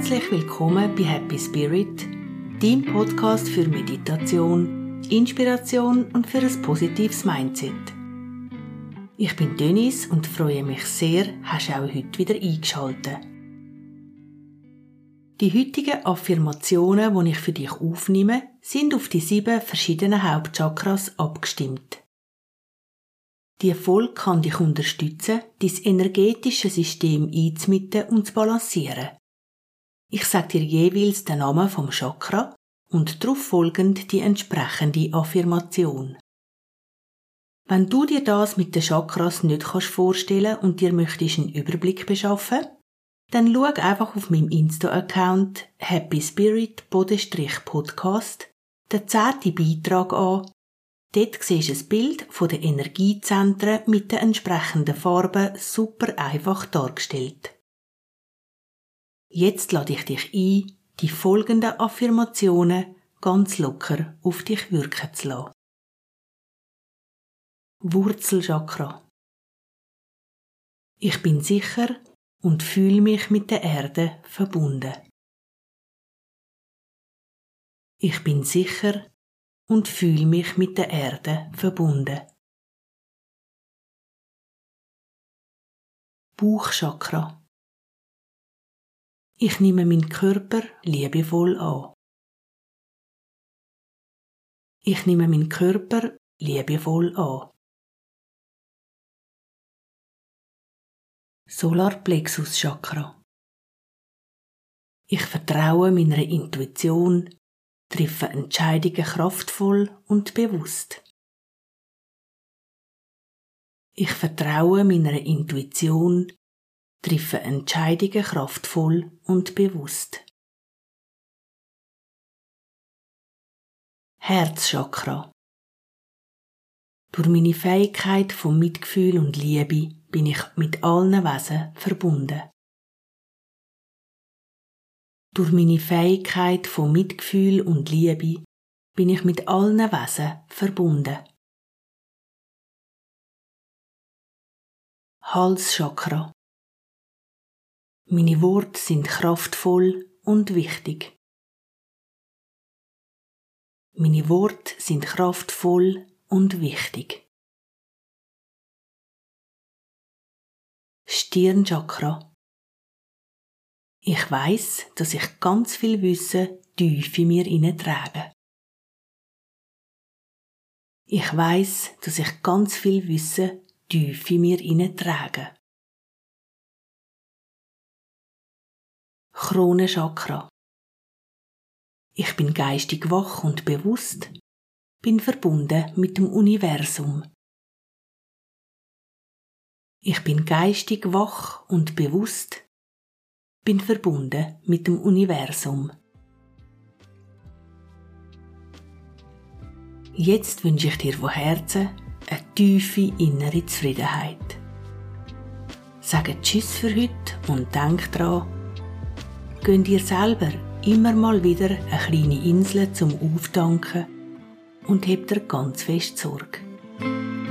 Herzlich willkommen bei Happy Spirit, deinem Podcast für Meditation, Inspiration und für ein positives Mindset. Ich bin Denise und freue mich sehr, hast du auch heute wieder eingeschaltet. Die heutigen Affirmationen, die ich für dich aufnehme, sind auf die 7 verschiedenen Hauptchakras abgestimmt. Die Folge kann dich unterstützen, dein energetische System einzumitten und zu balancieren. Ich sage dir jeweils den Namen vom Chakra und darauf folgend die entsprechende Affirmation. Wenn du dir das mit den Chakras nicht vorstellen kannst und dir möchtest einen Überblick beschaffen, dann schau einfach auf meinem Insta-Account happyspirit_podcast den 10. Beitrag an. Dort siehst du ein Bild von den Energiezentren mit den entsprechenden Farben super einfach dargestellt. Jetzt lade ich dich ein, die folgenden Affirmationen ganz locker auf dich wirken zu lassen. Wurzelchakra. Ich bin sicher und fühle mich mit der Erde verbunden. Ich bin sicher und fühle mich mit der Erde verbunden. Bauchchakra. Ich nehme meinen Körper liebevoll an. Ich nehme meinen Körper liebevoll an. Solarplexuschakra. Ich vertraue meiner Intuition, treffe Entscheidungen kraftvoll und bewusst. Ich vertraue meiner Intuition, treffe Entscheidungen kraftvoll und bewusst. Herzchakra. Durch meine Fähigkeit von Mitgefühl und Liebe bin ich mit allen Wesen verbunden. Durch meine Fähigkeit von Mitgefühl und Liebe bin ich mit allen Wesen verbunden. Halschakra. Meine Worte sind kraftvoll und wichtig. Meine Worte sind kraftvoll und wichtig. Stirnchakra. Ich weiss, dass ich ganz viel Wissen tief in mir trage. Ich weiss, dass ich ganz viel Wissen tief in mir trage. Kronenchakra. Ich bin geistig wach und bewusst, bin verbunden mit dem Universum. Ich bin geistig wach und bewusst, bin verbunden mit dem Universum. Jetzt wünsche ich dir von Herzen eine tiefe innere Zufriedenheit. Sage Tschüss für heute und denk dran, gönn dir selber immer mal wieder eine kleine Insel zum Auftanken und heb dir ganz fest Sorge.